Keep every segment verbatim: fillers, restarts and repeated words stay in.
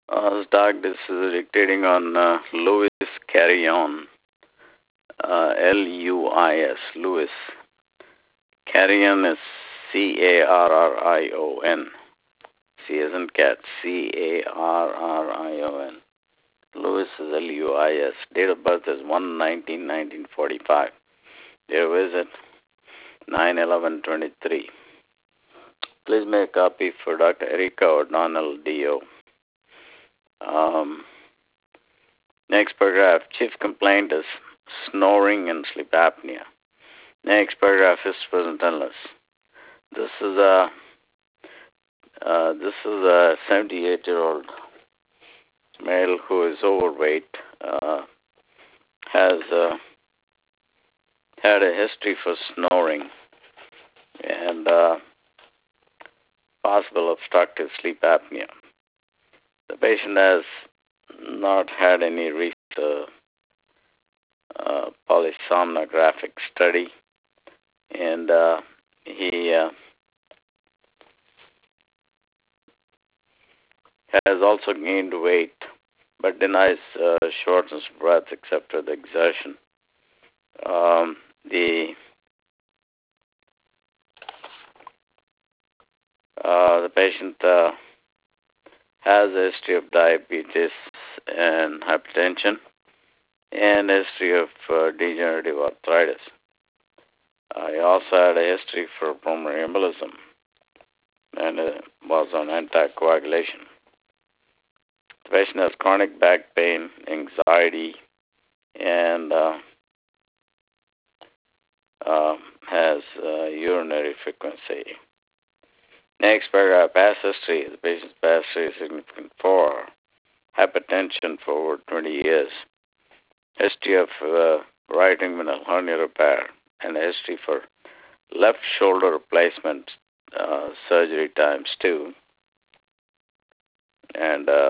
Uh, Doc, this is dictating on uh, Louis Carrion, uh, L U I S, Louis. Carrion is C A R R I O N. C as in cat, C A R R I O N. Louis is L U I S. Date of birth is one nineteen nineteen forty-five. Date of visit nine eleven twenty-three. Please make a copy for Doctor Erica O'Donnell, D O. Um, next paragraph. Chief complaint is snoring and sleep apnea. Next paragraph is present illness. This is a uh, this is a seventy-eight-year-old male who is overweight. Uh, has uh, had a history for snoring and uh, possible obstructive sleep apnea. The patient has not had any recent uh, uh, polysomnographic study, and uh, he uh, has also gained weight, but denies uh, shortness of breath except with exertion. Um, the uh, the patient uh, has a history of diabetes and hypertension, and a history of uh, degenerative arthritis. Uh, he also had a history for pulmonary embolism and uh, was on anticoagulation. The patient has chronic back pain, anxiety, and uh, uh, has uh, urinary frequency. Next paragraph, past history. The patient's past history is significant for hypertension for over twenty years, history of uh, right inguinal hernia repair, and a history for left shoulder replacement uh, surgery times two, and uh,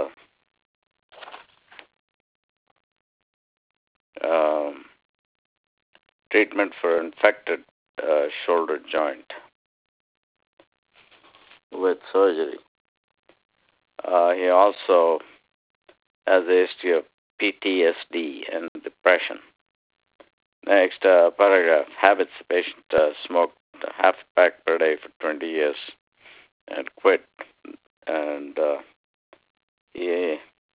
um, treatment for infected uh, shoulder joint with surgery. Uh, he also has a history of P T S D and depression. Next uh, paragraph, habits. The patient uh, smoked half a pack per day for twenty years and quit. And uh, he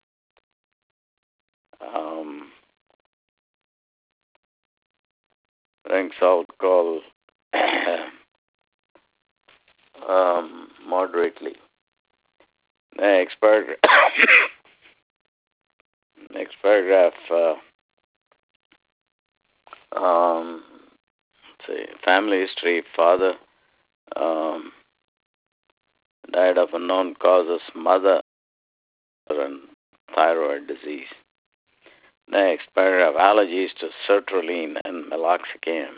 um, drinks alcohol um, moderately. Next paragraph. Next paragraph. Uh, um, let's see. Family history. Father um, died of unknown causes. Mother and thyroid disease. Next paragraph. Allergies to sertraline and meloxicam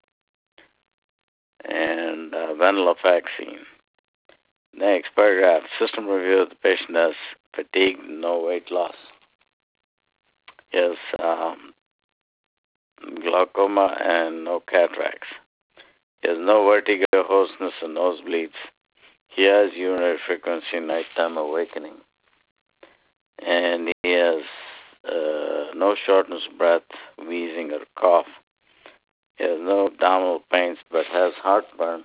and uh, venlafaxine. Next paragraph. System review. The patient has fatigue, no weight loss. He has um, glaucoma and no cataracts. He has no vertigo, hoarseness, and nosebleeds. He has urinary frequency, nighttime awakening. And he has uh, no shortness of breath, wheezing, or cough. He has no abdominal pains but has heartburn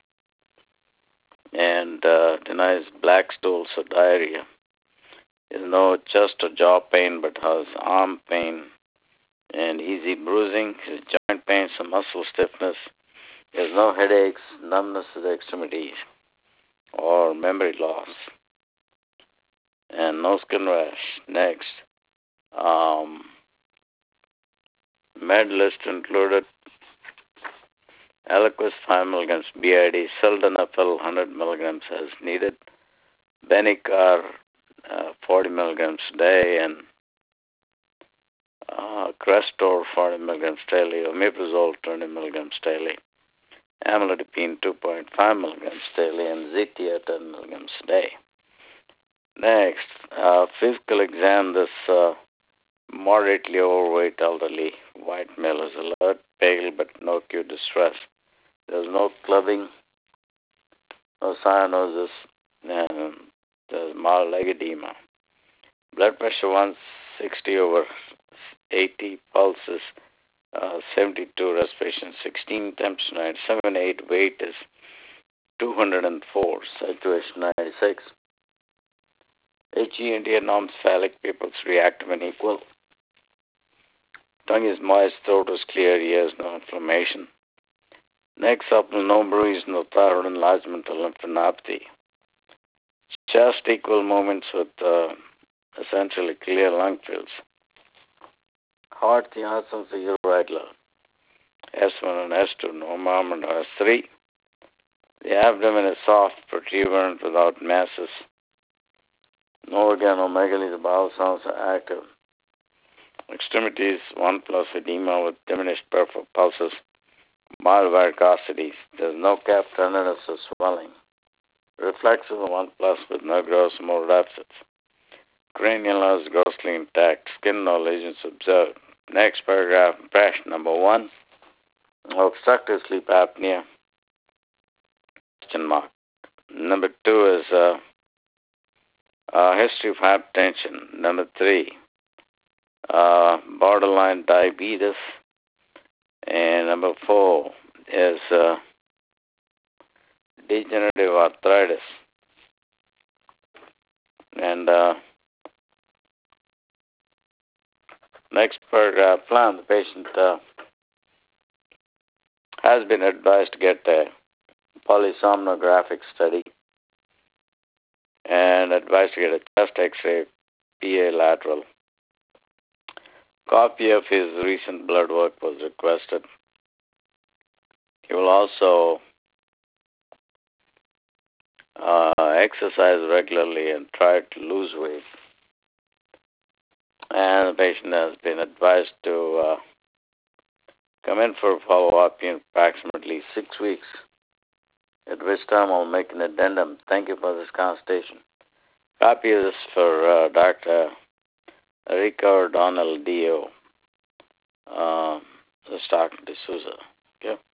and uh, denies black stools or diarrhea. He has no chest or jaw pain but has arm pain and easy bruising, his joint pain, some muscle stiffness. He has no headaches, numbness of the extremities, or memory loss, and no skin rash. Next, um, med list included Eliquis five milligrams B I D, sildenafil one hundred milligrams as needed, Benicar uh, forty milligrams a day, and uh, Crestor forty milligrams daily, omeprazole twenty milligrams daily, amlodipine two point five milligrams daily, and Zetia ten milligrams a day. Next, uh, physical exam. This uh, moderately overweight elderly white male is alert, pale, but no acute distress. There's no clubbing, no cyanosis, and there's mild leg edema. Blood pressure one sixty over eighty, pulses uh, seventy-two, respiration sixteen, temperature ninety-seven, eight, weight is two hundred four, saturation ninety-six. H E and T norms phallic, pupils reactive and equal. Tongue is moist, throat is clear, ears no inflammation. Neck supple, no bruise, no thyroid enlargement or lymphadenopathy. Chest equal movements with uh, essentially clear lung fields. Heart, the absence of irregular. S one and S two, no murmur, S three. The abdomen is soft, protuberant without masses. No organomegaly, the bowel sounds are active. Extremities, one plus edema with diminished peripheral pulses. Mild varicosities. There's no calf tenderness or swelling. Reflexes, one plus with no gross motor deficits. Cranial nerves grossly intact. Skin no lesions observed. Next paragraph, impression number one. Obstructive sleep apnea. Question mark. Number two is uh, uh, history of hypertension. Number three, uh, borderline diabetes. And number four is uh, degenerative arthritis. And uh, next paragraph, plan. The patient uh, has been advised to get a polysomnographic study and advised to get a chest X-ray, P A lateral. Copy of his recent blood work was requested. He will also uh, exercise regularly and try to lose weight. And the patient has been advised to uh, come in for a follow-up in approximately six weeks, at which time I'll make an addendum. Thank you for this consultation. Copy of this for uh, Doctor Rico O'Donnell, D O, uh, Stockton D'Souza. Okay.